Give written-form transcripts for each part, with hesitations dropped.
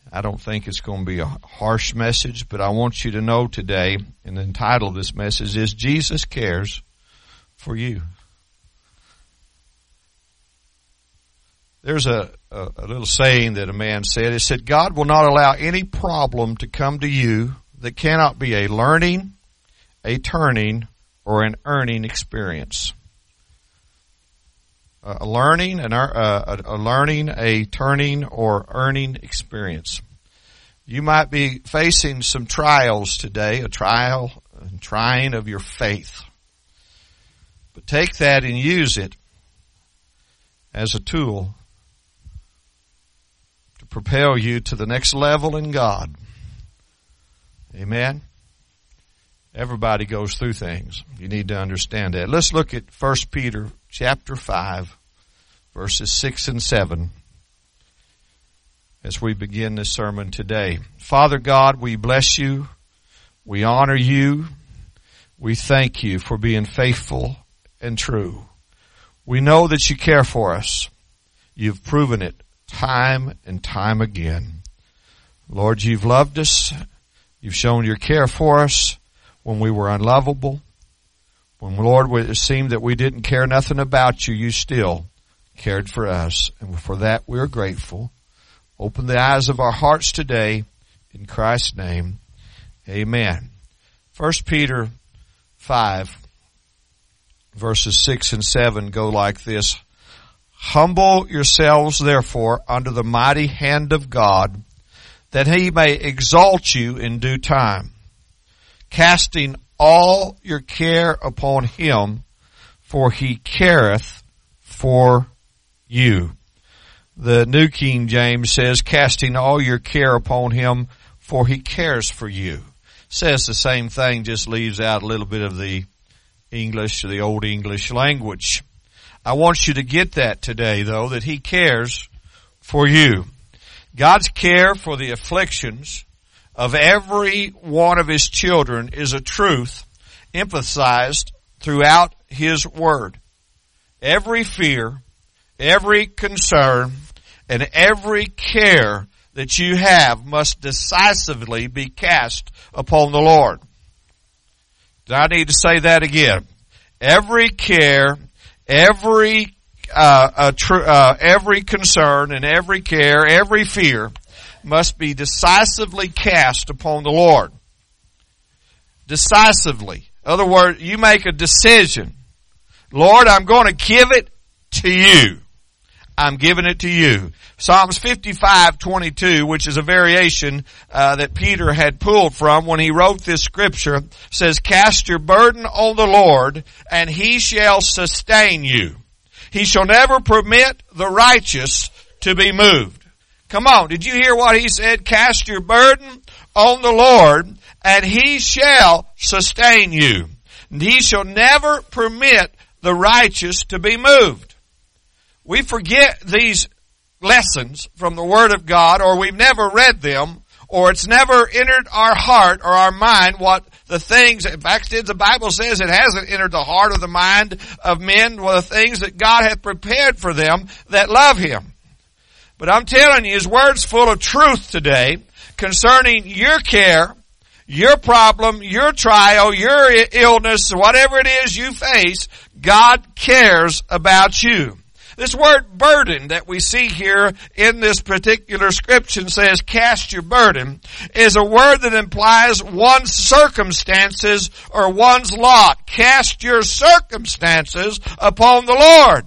I don't think it's going to be a harsh message, but I want you to know today, and the title of this message is Jesus Cares for You. There's a little saying that a man said. It said, God will not allow any problem to come to you that cannot be a learning, a turning, or an earning experience. A learning, a turning, or earning experience. You might be facing some trials today, a trial and trying of your faith. But take that and use it as a tool to propel you to the next level in God. Amen? Everybody goes through things. You need to understand that. Let's look at 1 Peter chapter 5, verses 6 and 7 as we begin this sermon today. Father God, we bless you. We honor you. We thank you for being faithful and true. We know that you care for us. You've proven it time and time again. Lord, you've loved us. You've shown your care for us when we were unlovable. When, Lord, it seemed that we didn't care nothing about you, you still cared for us. And for that, we're grateful. Open the eyes of our hearts today. In Christ's name, amen. 1 Peter 5, verses 6 and 7 go like this. Humble yourselves, therefore, under the mighty hand of God, that he may exalt you in due time, casting all your care upon him, for he careth for you. The New King James says, casting all your care upon him, for he cares for you. Says the same thing, just leaves out a little bit of the English, the Old English language. I want you to get that today, though, that he cares for you. God's care for the afflictions of every one of his children is a truth emphasized throughout his word. Every fear, every concern, and every care that you have must decisively be cast upon the Lord. Do I need to say that again? Every care, every concern and every care, every fear must be decisively cast upon the Lord. Decisively. In other words, you make a decision. Lord, I'm going to give it to you. I'm giving it to you. Psalms 55:22, which is a variation that Peter had pulled from when he wrote this scripture, says, cast your burden on the Lord, and he shall sustain you. He shall never permit the righteous to be moved. Come on, did you hear what he said? Cast your burden on the Lord, and he shall sustain you. And he shall never permit the righteous to be moved. We forget these lessons from the Word of God, or we've never read them, or it's never entered our heart or our mind what the things, in fact, the Bible says it hasn't entered the heart or the mind of men, the things that God hath prepared for them that love him. But I'm telling you, his word's full of truth today concerning your care, your problem, your trial, your illness, whatever it is you face. God cares about you. This word burden that we see here in this particular scripture says, cast your burden, is a word that implies one's circumstances or one's lot. Cast your circumstances upon the Lord.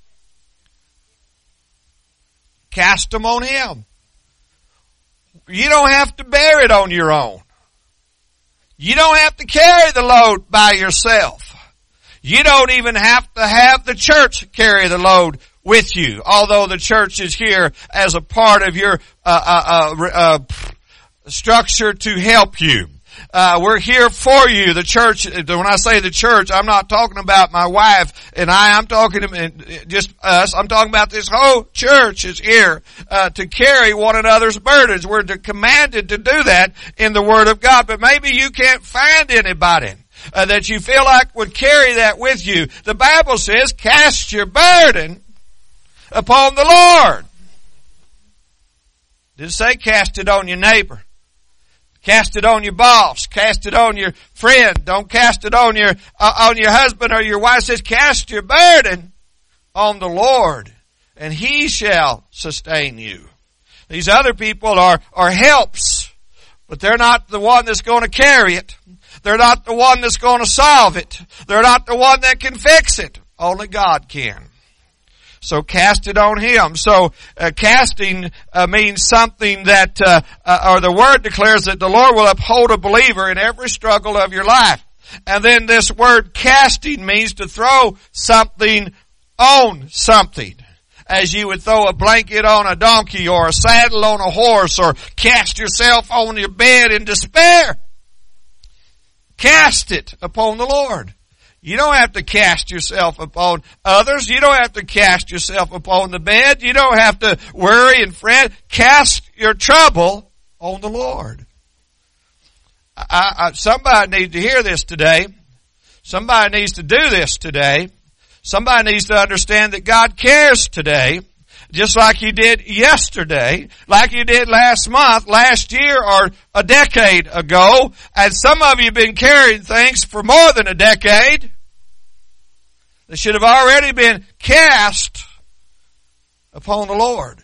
Cast them on him. You don't have to bear it on your own. You don't have to carry the load by yourself. You don't even have to have the church carry the load with you, although the church is here as a part of your structure to help you. We're here for you. The church, when I say the church, I'm not talking about my wife and I'm talking just us. I'm talking about this whole church is here to carry one another's burdens. We're commanded to do that in the Word of God. But maybe you can't find anybody that you feel like would carry that with you. The Bible says, cast your burden upon the Lord. Didn't say cast it on your neighbor. Cast it on your boss. Cast it on your friend. Don't cast it on your husband or your wife. It says cast your burden on the Lord, and He shall sustain you. These other people are helps, but they're not the one that's going to carry it. They're not the one that's going to solve it. They're not the one that can fix it. Only God can. So cast it on Him. So casting means something that, or the Word declares that the Lord will uphold a believer in every struggle of your life. And then this word casting means to throw something on something. As you would throw a blanket on a donkey or a saddle on a horse or cast yourself on your bed in despair. Cast it upon the Lord. You don't have to cast yourself upon others. You don't have to cast yourself upon the bed. You don't have to worry and fret. Cast your trouble on the Lord. Somebody needs to hear this today. Somebody needs to do this today. Somebody needs to understand that God cares today, just like He did yesterday, like He did last month, last year, or a decade ago. And some of you have been carrying things for more than a decade that should have already been cast upon the Lord.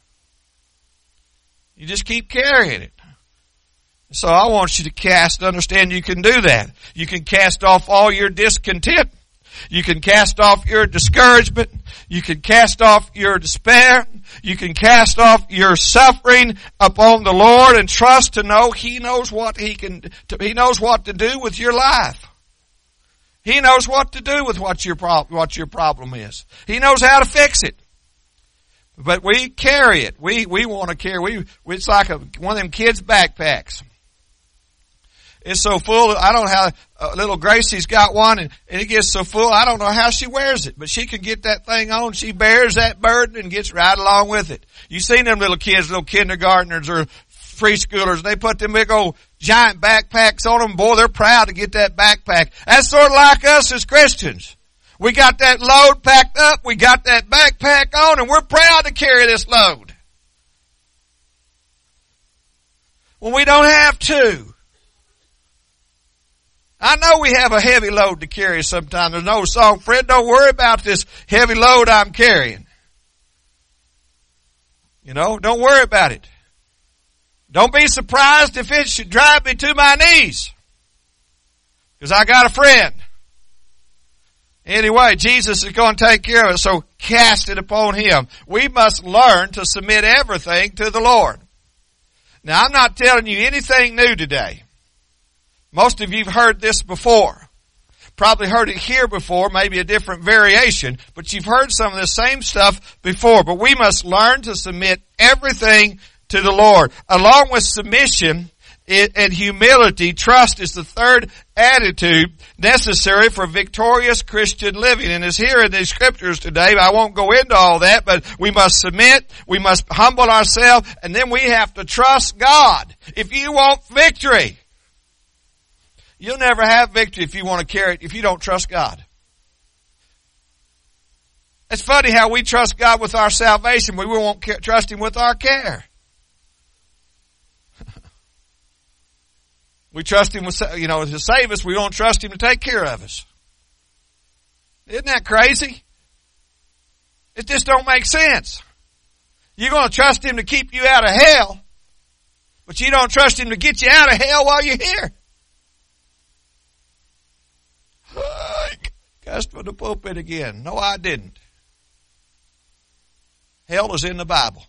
You just keep carrying it. So I want you to understand you can do that. You can cast off all your discontent. You can cast off your discouragement. You can cast off your despair. You can cast off your suffering upon the Lord and trust to know He knows what He knows what to do with your life. He knows what to do with what your problem is. He knows how to fix it. But we carry it. We want to carry. It's like one of them kids' backpacks. It's so full. I don't know how little Gracie's got one, and it gets so full. I don't know how she wears it, but she can get that thing on. She bears that burden and gets right along with it. You seen them little kids, little kindergartners or preschoolers? They put them big old giant backpacks on them. Boy, they're proud to get that backpack. That's sort of like us as Christians. We got that load packed up. We got that backpack on, and we're proud to carry this load when we don't have to. I know we have a heavy load to carry sometimes. There's no song, Fred, don't worry about this heavy load I'm carrying. You know, don't worry about it. Don't be surprised if it should drive me to my knees, because I got a friend. Anyway, Jesus is going to take care of it, so cast it upon Him. We must learn to submit everything to the Lord. Now, I'm not telling you anything new today. Most of you have heard this before. Probably heard it here before, maybe a different variation, but you've heard some of the same stuff before. But we must learn to submit everything to the Lord. Along with submission and humility, trust is the third attitude necessary for victorious Christian living. And it's here in these scriptures today. I won't go into all that, but we must submit, we must humble ourselves, and then we have to trust God. If you want victory, you'll never have victory if you want to carry it, if you don't trust God. It's funny how we trust God with our salvation, but we won't trust Him with our care. We trust Him with, to save us. We don't trust Him to take care of us. Isn't that crazy? It just don't make sense. You're going to trust Him to keep you out of hell, but you don't trust Him to get you out of hell while you're here. Cussed from the pulpit again. No, I didn't. Hell is in the Bible.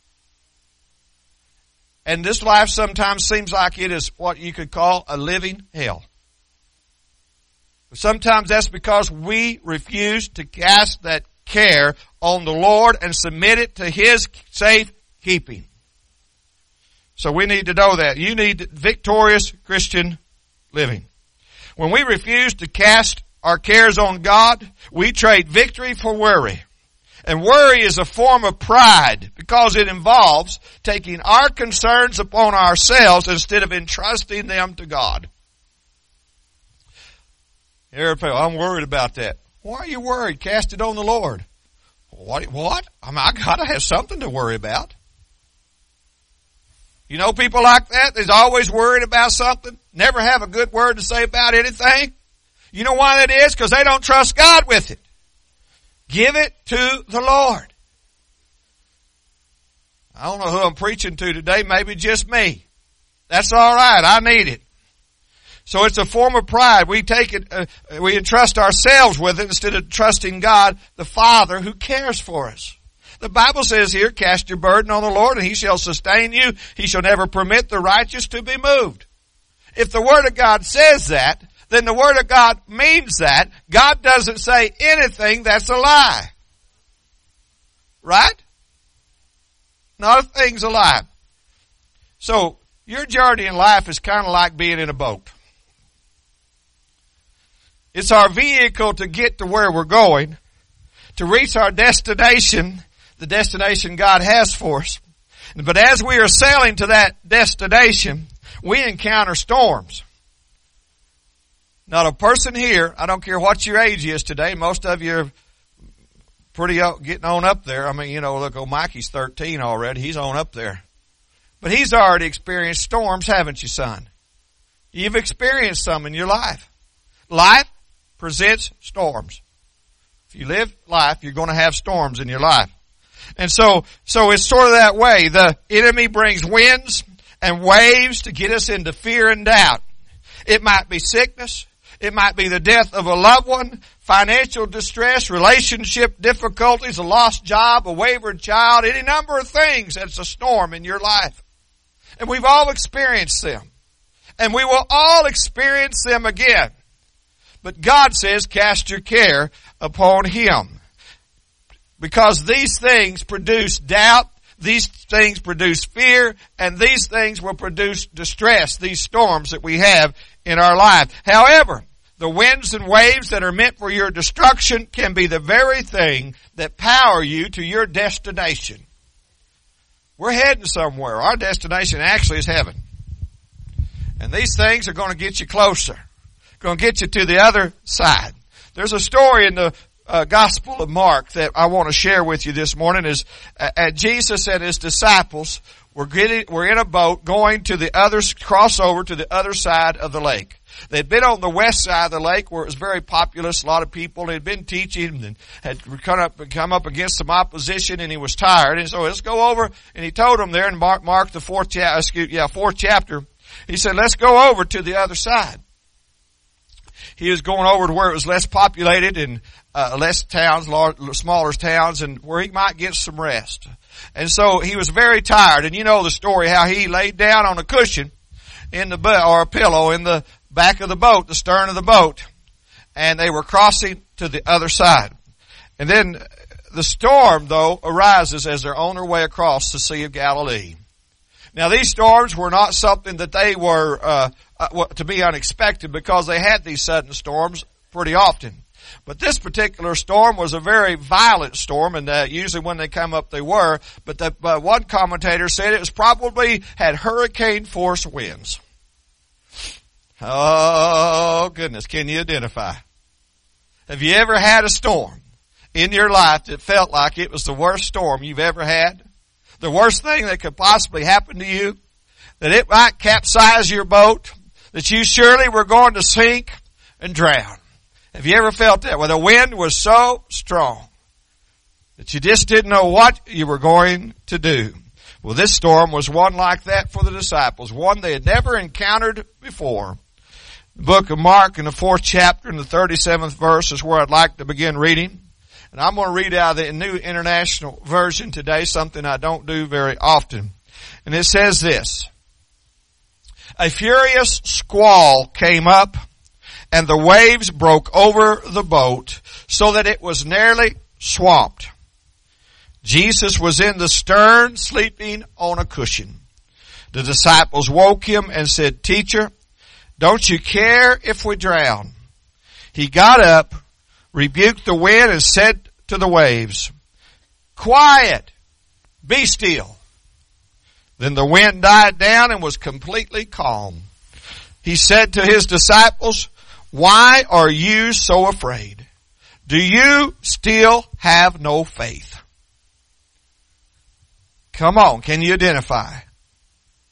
And this life sometimes seems like it is what you could call a living hell. But sometimes that's because we refuse to cast that care on the Lord and submit it to His safe keeping. So we need to know that. You need victorious Christian living. When we refuse to cast our cares on God, we trade victory for worry. And worry is a form of pride because it involves taking our concerns upon ourselves instead of entrusting them to God. I'm worried about that. Why are you worried? Cast it on the Lord. What? I gotta have something to worry about. You know people like that? They're always worried about something, never have a good word to say about anything. You know why that is? Because they don't trust God with it. Give it to the Lord. I don't know who I'm preaching to today, maybe just me. That's all right, I need it. So it's a form of pride. We take it, we entrust ourselves with it instead of trusting God, the Father who cares for us. The Bible says here, cast your burden on the Lord and He shall sustain you. He shall never permit the righteous to be moved. If the Word of God says that, then the Word of God means that. God doesn't say anything that's a lie. Right? Not a thing's a lie. So, your journey in life is kind of like being in a boat. It's our vehicle to get to where we're going, to reach our destination, the destination God has for us. But as we are sailing to that destination, we encounter storms. Not a person here, I don't care what your age is today, most of you are pretty getting on up there. I mean, you know, look, old Mikey's 13 already, he's on up there. But he's already experienced storms, haven't you, son? You've experienced some in your life. Life presents storms. If you live life, you're going to have storms in your life. And so it's sort of that way. The enemy brings winds and waves to get us into fear and doubt. It might be sickness. It might be the death of a loved one, financial distress, relationship difficulties, a lost job, a wayward child, any number of things that's a storm in your life. And we've all experienced them. And we will all experience them again. But God says, cast your care upon Him. Because these things produce doubt, these things produce fear, and these things will produce distress, these storms that we have in our life. However, the winds and waves that are meant for your destruction can be the very thing that power you to your destination. We're heading somewhere. Our destination actually is heaven. And these things are going to get you closer. Going to get you to the other side. There's a story in the Gospel of Mark that I want to share with you this morning. Is Jesus and His disciples were in a boat going to cross over to the other side of the lake. They'd been on the west side of the lake where it was very populous, a lot of people. They'd been teaching and had come up against some opposition, and he was tired. And so let's go over. And he told them there in Mark the fourth chapter. He said, let's go over to the other side. He was going over to where it was less populated and less towns, smaller towns, and where he might get some rest. And so he was very tired. And you know the story how he laid down on a cushion or a pillow in the back of the boat, the stern of the boat, and they were crossing to the other side. And then the storm, though, arises as they're on their way across the Sea of Galilee. Now, these storms were not something that they were to be unexpected, because they had these sudden storms pretty often. But this particular storm was a very violent storm, and usually when they come up they were. But one commentator said it was probably had hurricane force winds. Oh, goodness, can you identify? Have you ever had a storm in your life that felt like it was the worst storm you've ever had? The worst thing that could possibly happen to you? That it might capsize your boat? That you surely were going to sink and drown? Have you ever felt that? Where the wind was so strong that you just didn't know what you were going to do? Well, this storm was one like that for the disciples, one they had never encountered before. The book of Mark in the 4th chapter and the 37th verse is where I'd like to begin reading. And I'm going to read out of the New International Version today, something I don't do very often. And it says this: a furious squall came up, and the waves broke over the boat so that it was nearly swamped. Jesus was in the stern, sleeping on a cushion. The disciples woke him and said, "Teacher, don't you care if we drown?" He got up, rebuked the wind, and said to the waves, "Quiet, be still." Then the wind died down and was completely calm. He said to his disciples, "Why are you so afraid? Do you still have no faith?" Come on, can you identify?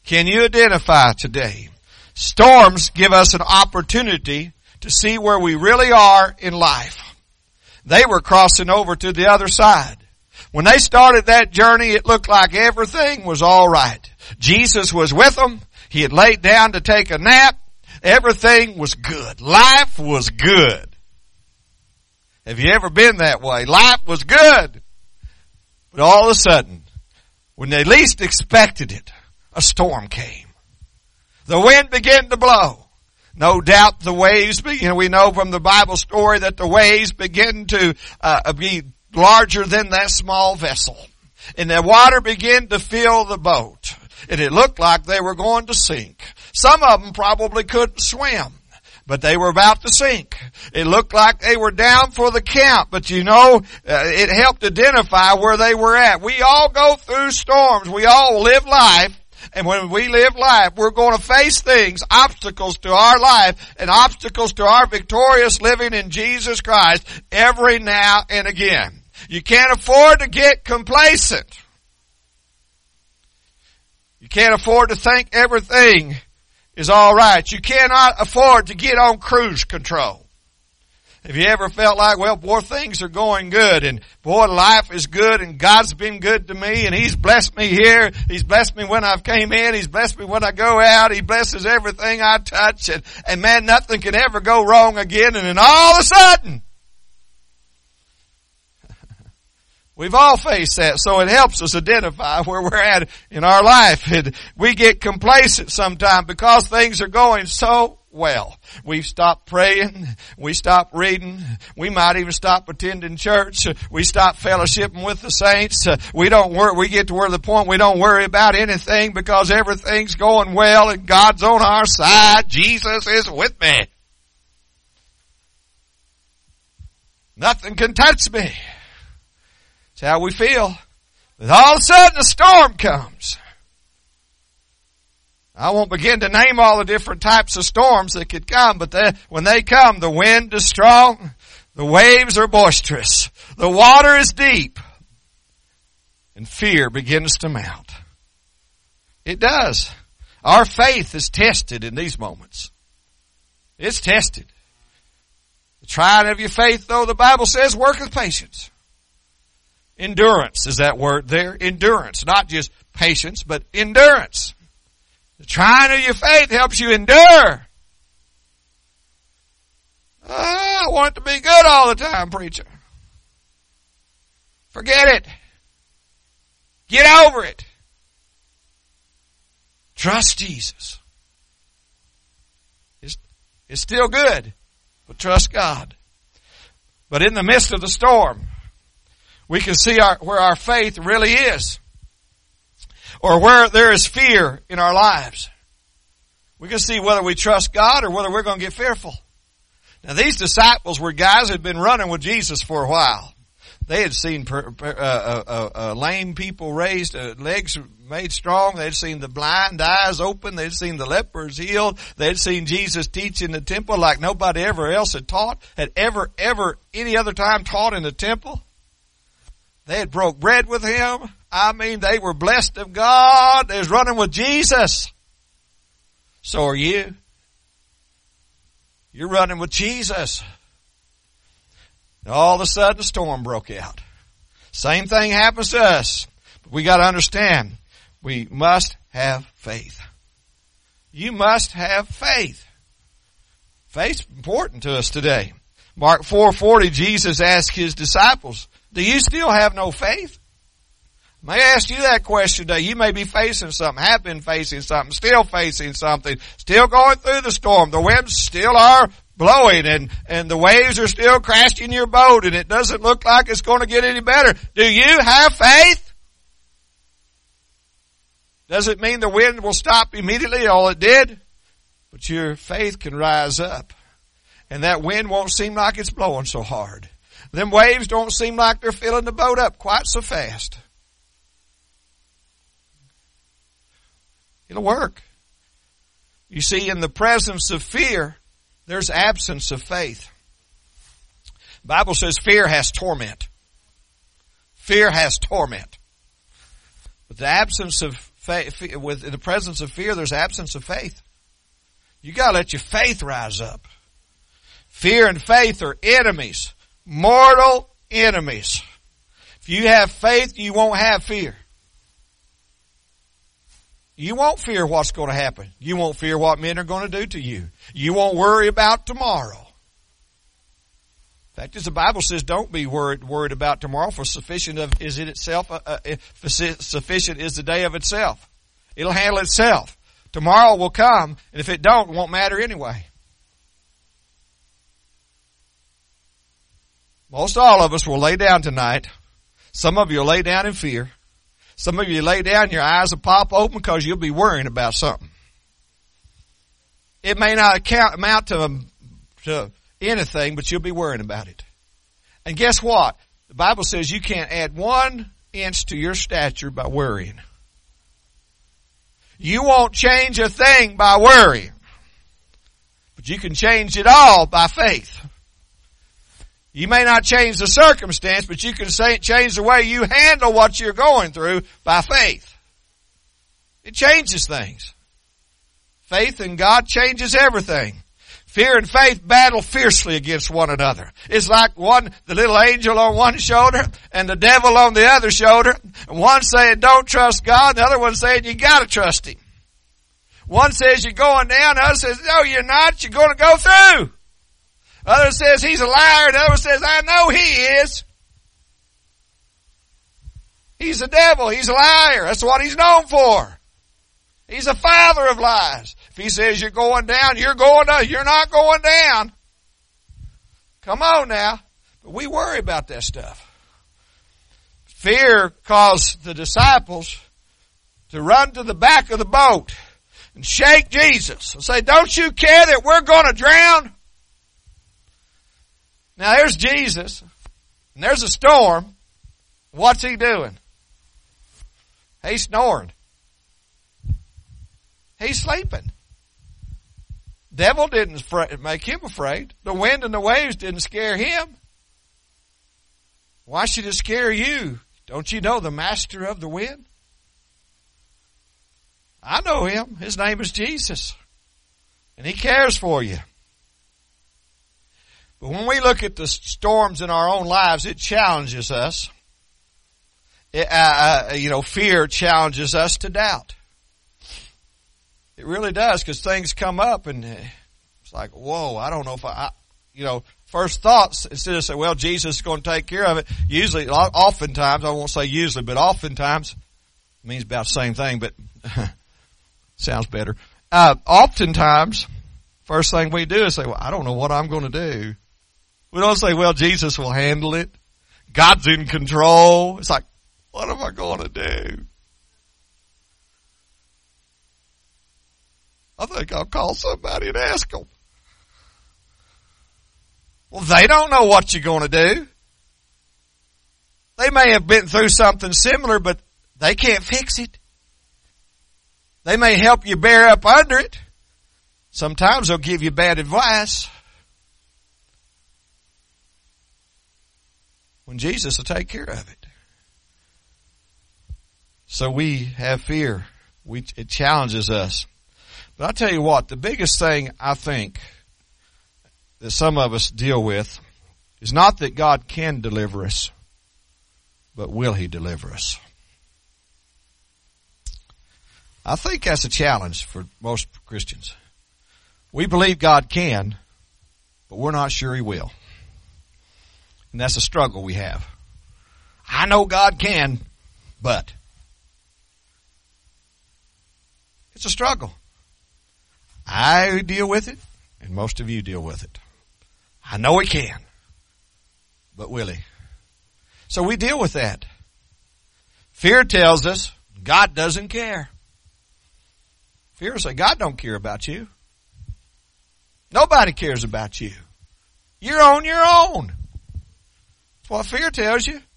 Can you identify today? Storms give us an opportunity to see where we really are in life. They were crossing over to the other side. When they started that journey, it looked like everything was all right. Jesus was with them. He had laid down to take a nap. Everything was good. Life was good. Have you ever been that way? Life was good. But all of a sudden, when they least expected it, a storm came. The wind began to blow. No doubt the waves, we know from the Bible story that the waves begin to be larger than that small vessel. And the water began to fill the boat. And it looked like they were going to sink. Some of them probably couldn't swim, but they were about to sink. It looked like they were down for the count, but it helped identify where they were at. We all go through storms. We all live life. And when we live life, we're going to face things, obstacles to our life and obstacles to our victorious living in Jesus Christ every now and again. You can't afford to get complacent. You can't afford to think everything is all right. You cannot afford to get on cruise control. Have you ever felt like, well, boy, things are going good, and boy, life is good, and God's been good to me, and He's blessed me here. He's blessed me when I've came in. He's blessed me when I go out. He blesses everything I touch, and man, nothing can ever go wrong again. And then all of a sudden, we've all faced that, so it helps us identify where we're at in our life. And we get complacent sometimes because things are going so well. We stop praying. We stop reading. We might even stop attending church. We stop fellowshipping with the saints. We get to where the point we don't worry about anything because everything's going well and God's on our side. Jesus is with me. Nothing can touch me. That's how we feel. But all of a sudden a storm comes. I won't begin to name all the different types of storms that could come, but when they come, the wind is strong, the waves are boisterous, the water is deep, and fear begins to mount. It does. Our faith is tested in these moments. It's tested. The trying of your faith, though, the Bible says, worketh patience. Endurance is that word there. Endurance. Not just patience, but endurance. The trying of your faith helps you endure. I want it to be good all the time, preacher. Forget it. Get over it. Trust Jesus. It's still good, but trust God. But in the midst of the storm, we can see where our faith really is. Or where there is fear in our lives. We can see whether we trust God or whether we're going to get fearful. Now these disciples were guys who had been running with Jesus for a while. They had seen lame people raised, legs made strong. They had seen the blind eyes open. They had seen the lepers healed. They had seen Jesus teach in the temple like nobody ever else had taught, had ever any other time taught in the temple. They had broke bread with Him. I mean, they were blessed of God. They was running with Jesus. So are you. You're running with Jesus. And all of a sudden, a storm broke out. Same thing happens to us. But we got to understand, we must have faith. You must have faith. Faith's important to us today. Mark 4:40, Jesus asked His disciples, do you still have no faith? May I ask you that question today. You may be facing something, have been facing something, still facing something, still going through the storm. The winds still are blowing and the waves are still crashing your boat and it doesn't look like it's going to get any better. Do you have faith? Does it mean the wind will stop immediately? All it did. But your faith can rise up. And that wind won't seem like it's blowing so hard. Them waves don't seem like they're filling the boat up quite so fast. It'll work. You see, in the presence of fear, there's absence of faith. The Bible says fear has torment. Fear has torment. But the absence of with in the presence of fear, there's absence of faith. You got to let your faith rise up. Fear and faith are enemies, mortal enemies. If you have faith, you won't have fear. You won't fear what's going to happen. You won't fear what men are going to do to you. You won't worry about tomorrow. In fact, as the Bible says, don't be worried about tomorrow, for sufficient is it itself. Sufficient is the day of itself. It'll handle itself. Tomorrow will come, and if it don't, it won't matter anyway. Most all of us will lay down tonight. Some of you will lay down in fear. Some of you lay down, your eyes will pop open because you'll be worrying about something. It may not amount to anything, but you'll be worrying about it. And guess what? The Bible says you can't add 1 inch to your stature by worrying. You won't change a thing by worrying. But you can change it all by faith. You may not change the circumstance, but you can change the way you handle what you're going through by faith. It changes things. Faith in God changes everything. Fear and faith battle fiercely against one another. It's like the little angel on one shoulder and the devil on the other shoulder. And one saying don't trust God, and the other one saying you gotta trust Him. One says you're going down, the other says no you're not, you're going to go through. Other says he's a liar. The other says, I know he is. He's the devil. He's a liar. That's what he's known for. He's a father of lies. If he says you're going down, you're going down. You're not going down. Come on now. But we worry about that stuff. Fear caused the disciples to run to the back of the boat and shake Jesus and say, don't you care that we're going to drown? Now there's Jesus, and there's a storm. What's he doing? He's snoring. He's sleeping. Devil didn't make him afraid. The wind and the waves didn't scare him. Why should it scare you? Don't you know the master of the wind? I know him. His name is Jesus. And he cares for you. But when we look at the storms in our own lives, it challenges us. Fear challenges us to doubt. It really does, because things come up and it's like, whoa, I don't know if first thoughts, instead of saying, well, Jesus is going to take care of it. Usually, oftentimes, I won't say usually, but oftentimes, it means about the same thing, but sounds better. Oftentimes, first thing we do is say, well, I don't know what I'm going to do. We don't say, well, Jesus will handle it. God's in control. It's like, what am I going to do? I think I'll call somebody and ask them. Well, they don't know what you're going to do. They may have been through something similar, but they can't fix it. They may help you bear up under it. Sometimes they'll give you bad advice. When Jesus will take care of it. So we have fear. It challenges us. But I'll tell you what, the biggest thing I think that some of us deal with is not that God can deliver us, but will He deliver us? I think that's a challenge for most Christians. We believe God can, but we're not sure He will. And that's a struggle we have. I know God can, but it's a struggle. I deal with it, and most of you deal with it. I know He can, but will He? So we deal with that. Fear tells us God doesn't care. Fear says God don't care about you. Nobody cares about you. You're on your own. That's what fear tells you.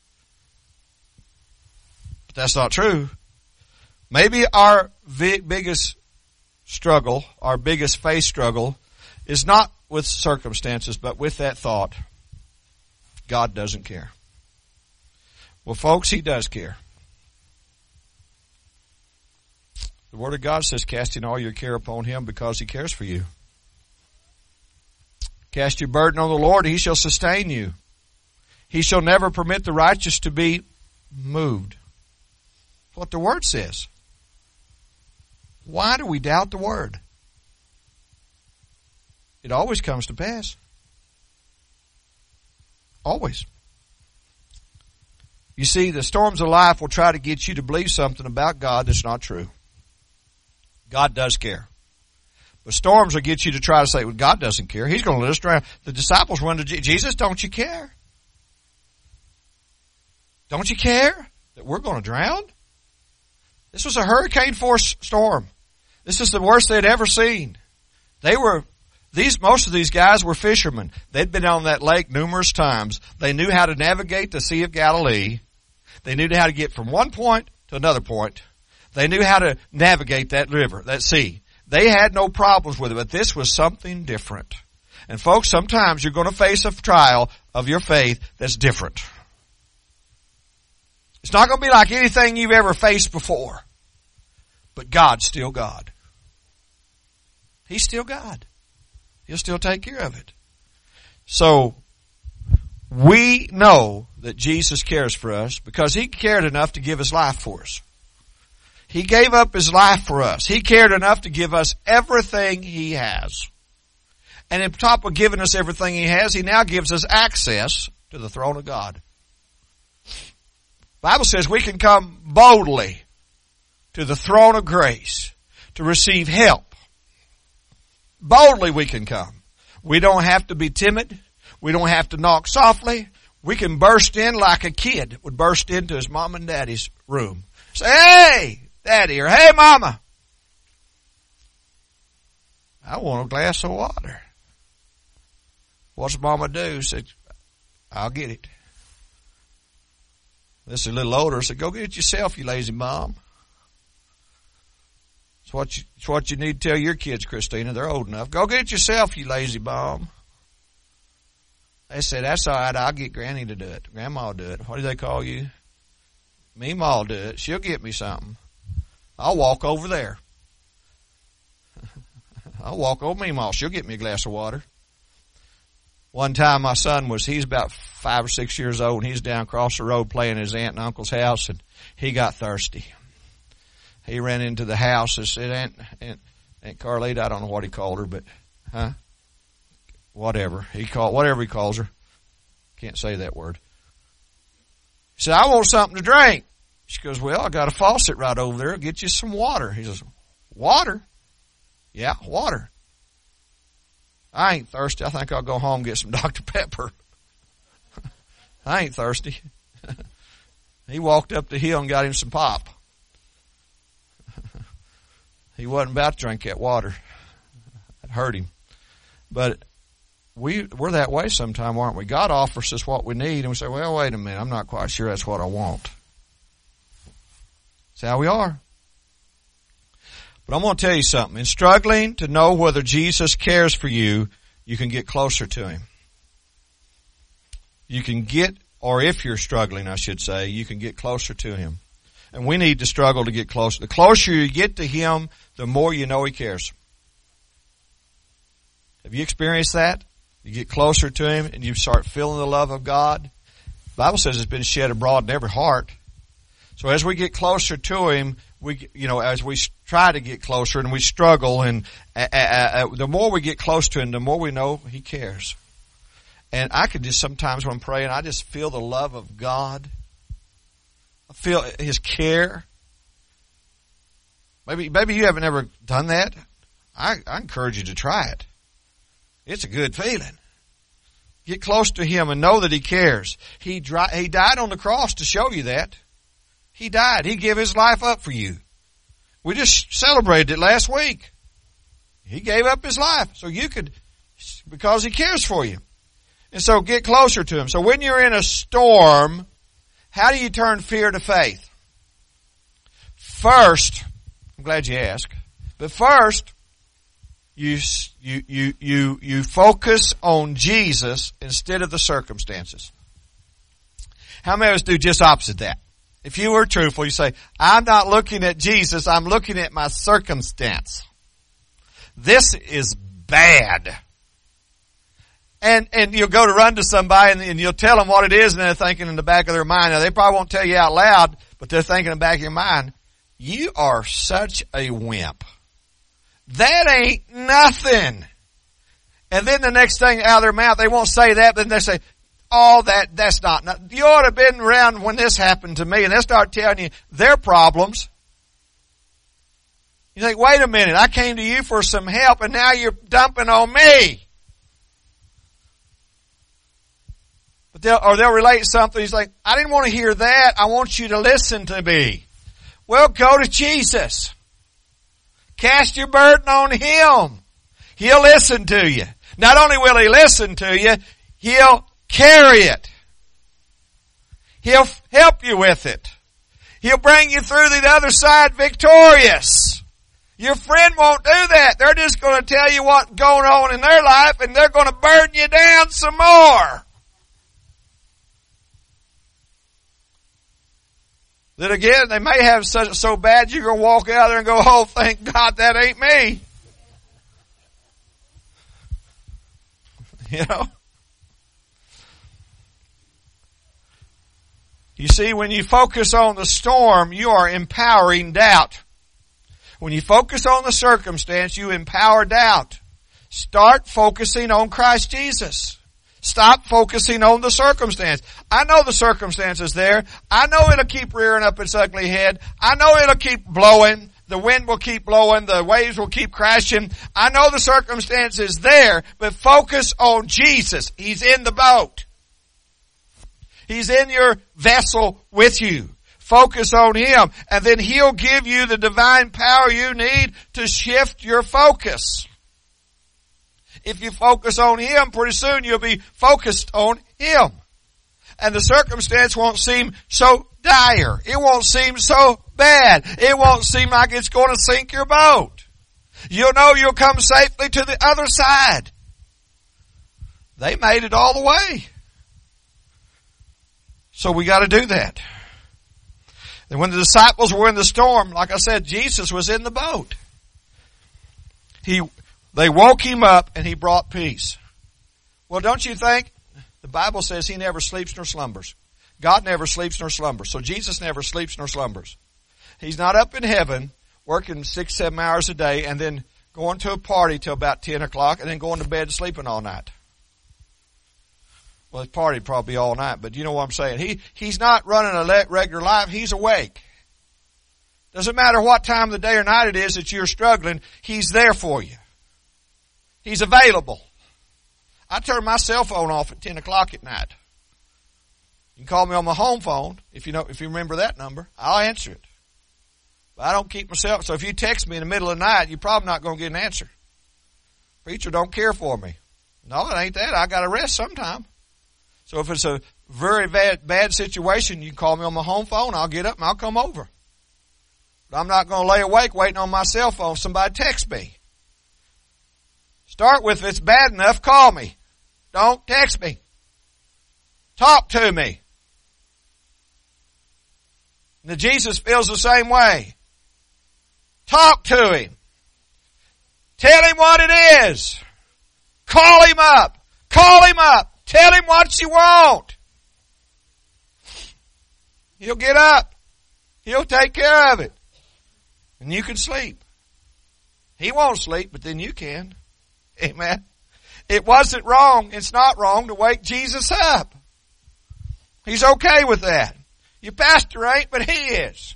But that's not true. Maybe our biggest struggle, our biggest faith struggle, is not with circumstances, but with that thought, God doesn't care. Well, folks, He does care. The Word of God says, casting all your care upon Him because He cares for you. Cast your burden on the Lord, He shall sustain you. He shall never permit the righteous to be moved. That's what the Word says. Why do we doubt the Word? It always comes to pass. Always. You see, the storms of life will try to get you to believe something about God that's not true. God does care. But storms will get you to try to say, well, God doesn't care. He's going to let us drown. The disciples run to Jesus, don't you care? Don't you care that we're going to drown? This was a hurricane force storm. This is the worst they'd ever seen. Most of these guys were fishermen. They'd been on that lake numerous times. They knew how to navigate the Sea of Galilee. They knew how to get from one point to another point. They knew how to navigate that river, that sea. They had no problems with it, but this was something different. And folks, sometimes you're going to face a trial of your faith that's different. It's not going to be like anything you've ever faced before. But God's still God. He's still God. He'll still take care of it. So, we know that Jesus cares for us because He cared enough to give His life for us. He gave up His life for us. He cared enough to give us everything He has. And on top of giving us everything He has, He now gives us access to the throne of God. The Bible says we can come boldly to the throne of grace to receive help. Boldly we can come. We don't have to be timid. We don't have to knock softly. We can burst in like a kid would burst into his mom and daddy's room. Say, hey, Daddy, or hey, Mama, I want a glass of water. What's Mama do? Said, I'll get it. This is a little older. Said, go get it yourself, you lazy mom. It's what you need to tell your kids, Christina. They're old enough. Go get it yourself, you lazy mom. They said, that's all right. I'll get Granny to do it. Grandma will do it. What do they call you? Me, Ma will do it. She'll get me something. I'll walk over there. I'll walk over me, Ma. She'll get me a glass of water. One time my son he's about 5 or 6 years old, and he's down across the road playing at his aunt and uncle's house, and he got thirsty. He ran into the house and said, Aunt Carlita, I don't know what he called her, but, whatever he calls her. Can't say that word. He said, I want something to drink. She goes, well, I got a faucet right over there. I'll get you some water. He says, water? Yeah, water. I ain't thirsty. I think I'll go home and get some Dr. Pepper. I ain't thirsty. He walked up the hill and got him some pop. He wasn't about to drink that water. It hurt him. But we're that way sometime, aren't we? God offers us what we need, and we say, well, wait a minute, I'm not quite sure that's what I want. That's how we are. But I'm going to tell you something. In struggling to know whether Jesus cares for you, you can get closer to Him. You can get, or if you're struggling, I should say, you can get closer to Him. And we need to struggle to get closer. The closer you get to Him, the more you know He cares. Have you experienced that? You get closer to Him and you start feeling the love of God. The Bible says it's been shed abroad in every heart. So as we get closer to Him, as we try to get closer and we struggle, and the more we get close to Him, the more we know He cares. And I could just sometimes when I'm praying, I just feel the love of God. I feel His care. Maybe you haven't ever done that. I encourage you to try it. It's a good feeling. Get close to Him and know that He cares. He died on the cross to show you that. He died. He gave His life up for you. We just celebrated it last week. He gave up His life so you could, because He cares for you. And so get closer to Him. So when you're in a storm, how do you turn fear to faith? First, I'm glad you asked, but first, you focus on Jesus instead of the circumstances. How many of us do just opposite that? If you were truthful, you say, I'm not looking at Jesus, I'm looking at my circumstance. This is bad. And you'll go to run to somebody and you'll tell them what it is, and they're thinking in the back of their mind. Now they probably won't tell you out loud, but they're thinking in the back of your mind, you are such a wimp. That ain't nothing. And then the next thing out of their mouth, they won't say that, but then they say, oh, that's not nothing. You ought to have been around when this happened to me, and they start telling you their problems. You think, wait a minute, I came to you for some help, and now you're dumping on me. But they'll relate something. He's like, I didn't want to hear that. I want you to listen to me. Well, go to Jesus. Cast your burden on Him. He'll listen to you. Not only will He listen to you, He'll carry it. He'll help you with it. He'll bring you through the other side victorious. Your friend won't do that. They're just going to tell you what's going on in their life, and they're going to burden you down some more. Then again, they may have so bad you're going to walk out there and go, oh, thank God that ain't me. You know? You see, when you focus on the storm, you are empowering doubt. When you focus on the circumstance, you empower doubt. Start focusing on Christ Jesus. Stop focusing on the circumstance. I know the circumstance is there. I know it'll keep rearing up its ugly head. I know it'll keep blowing. The wind will keep blowing. The waves will keep crashing. I know the circumstance is there, but focus on Jesus. He's in the boat. He's in your vessel with you. Focus on Him, and then He'll give you the divine power you need to shift your focus. If you focus on Him, pretty soon you'll be focused on Him. And the circumstance won't seem so dire. It won't seem so bad. It won't seem like it's going to sink your boat. You'll know you'll come safely to the other side. They made it all the way. So we got to do that. And when the disciples were in the storm, like I said, Jesus was in the boat. They woke Him up and He brought peace. Well, don't you think? The Bible says He never sleeps nor slumbers. God never sleeps nor slumbers. So Jesus never sleeps nor slumbers. He's not up in heaven working 6-7 hours a day and then going to a party till about 10 o'clock and then going to bed and sleeping all night. Well, his party probably all night, but you know what I'm saying. He's not running a regular life. He's awake. Doesn't matter what time of the day or night it is that you're struggling, He's there for you. He's available. I turn my cell phone off at 10 o'clock at night. You can call me on my home phone if you remember that number. I'll answer it. But I don't keep myself. So if you text me in the middle of the night, you're probably not going to get an answer. Preacher don't care for me. No, it ain't that. I got to rest sometime. So if it's a very bad situation, you can call me on my home phone. I'll get up and I'll come over. But I'm not going to lay awake waiting on my cell phone. Somebody text me. Start with, if it's bad enough, call me. Don't text me. Talk to me. Now Jesus feels the same way. Talk to Him. Tell Him what it is. Call Him up. Call Him up. Tell Him what you want. He'll get up. He'll take care of it. And you can sleep. He won't sleep, but then you can. Amen. It wasn't wrong. It's not wrong to wake Jesus up. He's okay with that. Your pastor ain't, but he is.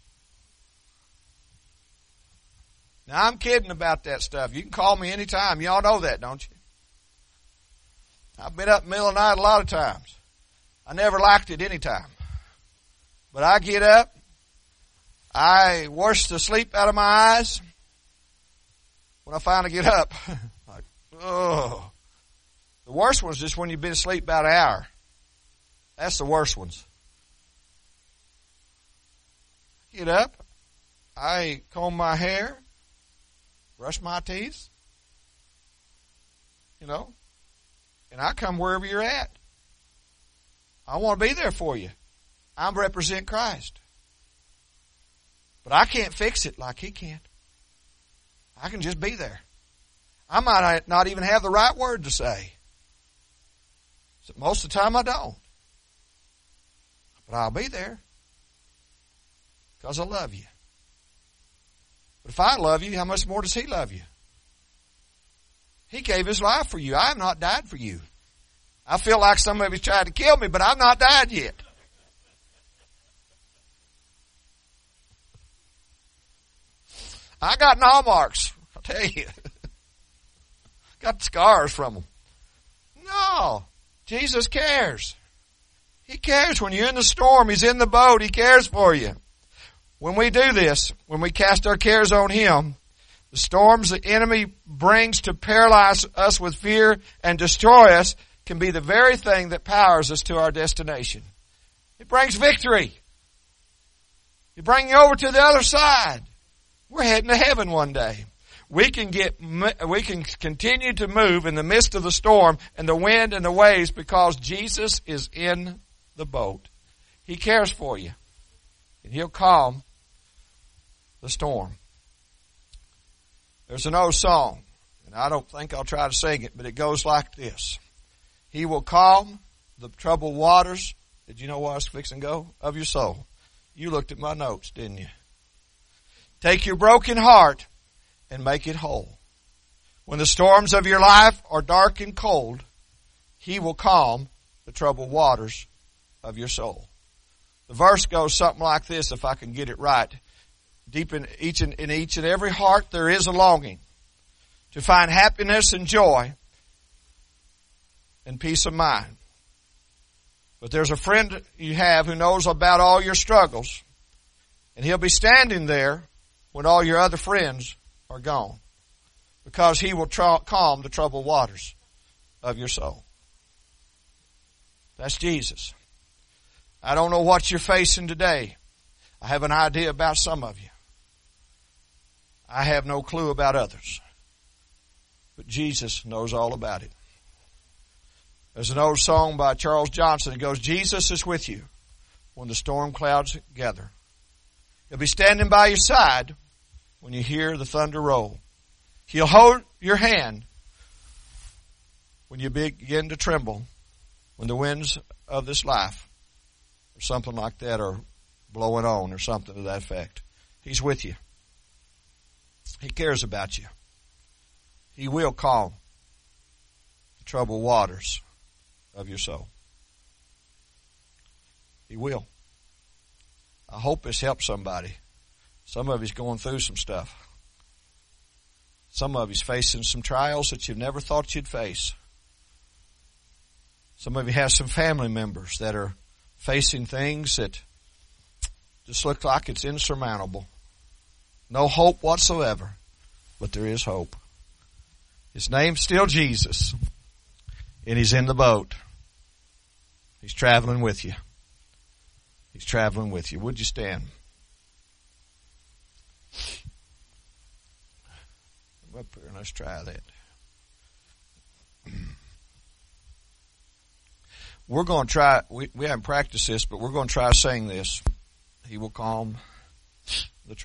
Now I'm kidding about that stuff. You can call me anytime. Y'all know that, don't you? I've been up in the middle of the night a lot of times. I never liked it any time. But I get up. I wash the sleep out of my eyes. When I finally get up, like, oh. The worst one's just when you've been asleep about an hour. That's the worst ones. Get up. I comb my hair. Brush my teeth. You know. And I come wherever you're at. I want to be there for you. I represent Christ. But I can't fix it like He can. I can just be there. I might not even have the right word to say. So most of the time I don't. But I'll be there. Because I love you. But if I love you, how much more does He love you? He gave His life for you. I have not died for you. I feel like somebody's tried to kill me, but I've not died yet. I got gnaw marks, I'll tell you. Got scars from them. No, Jesus cares. He cares. When you're in the storm, He's in the boat. He cares for you. When we do this, when we cast our cares on Him, the storms the enemy brings to paralyze us with fear and destroy us can be the very thing that powers us to our destination. It brings victory. It brings you over to the other side. We're heading to heaven one day. We can continue to move in the midst of the storm and the wind and the waves because Jesus is in the boat. He cares for you. And He'll calm the storm. There's an old song, and I don't think I'll try to sing it, but it goes like this. He will calm the troubled waters. Did you know where I was fixing to go? Of your soul. You looked at my notes, didn't you? Take your broken heart and make it whole. When the storms of your life are dark and cold, He will calm the troubled waters of your soul. The verse goes something like this, if I can get it right. Deep in each and every heart there is a longing to find happiness and joy and peace of mind. But there's a friend you have who knows about all your struggles, and He'll be standing there when all your other friends are gone, because He will calm the troubled waters of your soul. That's Jesus. I don't know what you're facing today. I have an idea about some of you. I have no clue about others. But Jesus knows all about it. There's an old song by Charles Johnson. It goes, Jesus is with you when the storm clouds gather. He'll be standing by your side when you hear the thunder roll. He'll hold your hand when you begin to tremble, when the winds of this life or something like that are blowing on or something to that effect. He's with you. He cares about you. He will calm the troubled waters of your soul. He will. I hope this helps somebody. Some of you's going through some stuff. Some of you's facing some trials that you've never thought you'd face. Some of you have some family members that are facing things that just look like it's insurmountable. No hope whatsoever, but there is hope. His name's still Jesus, and He's in the boat. He's traveling with you. He's traveling with you. Would you stand? Up here, let's try that. We're going to try, we haven't practiced this, but we're going to try to sing this. He will calm